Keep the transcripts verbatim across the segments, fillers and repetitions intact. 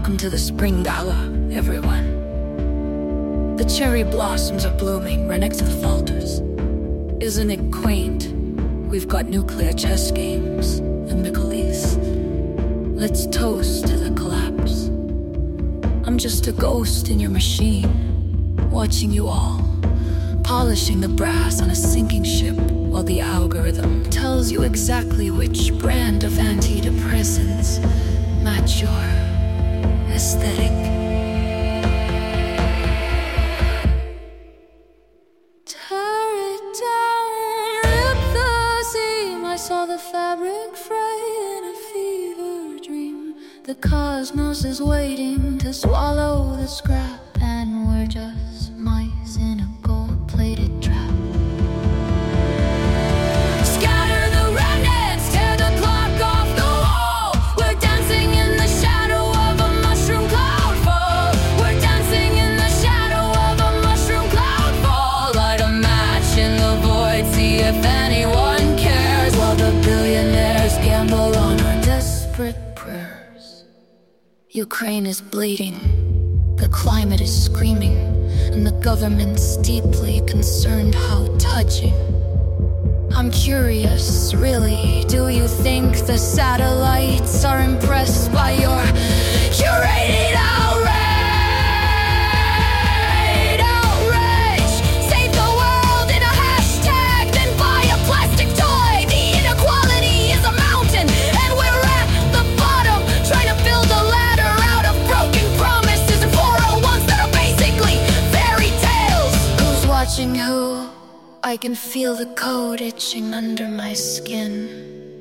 Welcome to the spring gala, everyone. The cherry blossoms are blooming right next to the falters. Isn't it quaint? We've got nuclear chess games and Michaelis. Let's toast to the collapse. I'm just a ghost in your machine, watching you all, polishing the brass on a sinking ship, while the algorithm tells you exactly which brand of antidepressants match your aesthetic. Tear it down, rip the seam. I saw the fabric fray in a fever dream. The cosmos is waiting to swallow the scrap, and we're just mice in a gold-plated trap. Ukraine is bleeding, the climate is screaming, and the government's deeply concerned. How touching. I'm curious, really, do you think the satellites are impressed by your curated outrage? Outrage! Save the world in a hashtag, then buy a plastic toy. The inequality is a mountain, and we're at the bottom, trying to build a watching who? I can feel the code itching under my skin.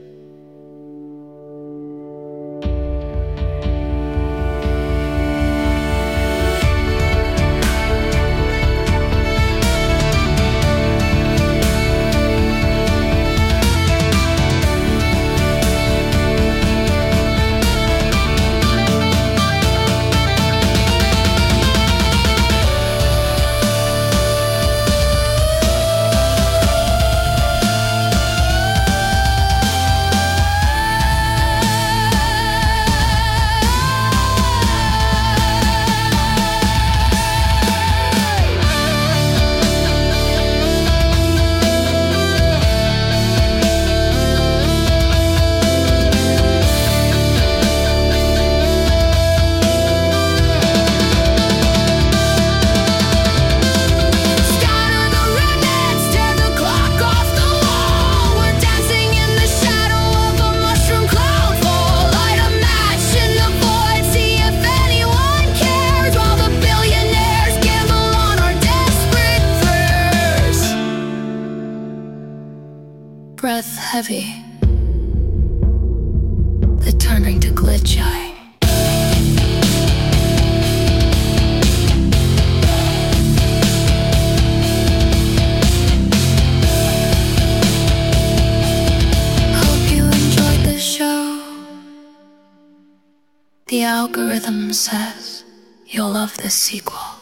Breath heavy, the turning to glitch eye. Hope you enjoyed the show. The algorithm says you'll love the sequel.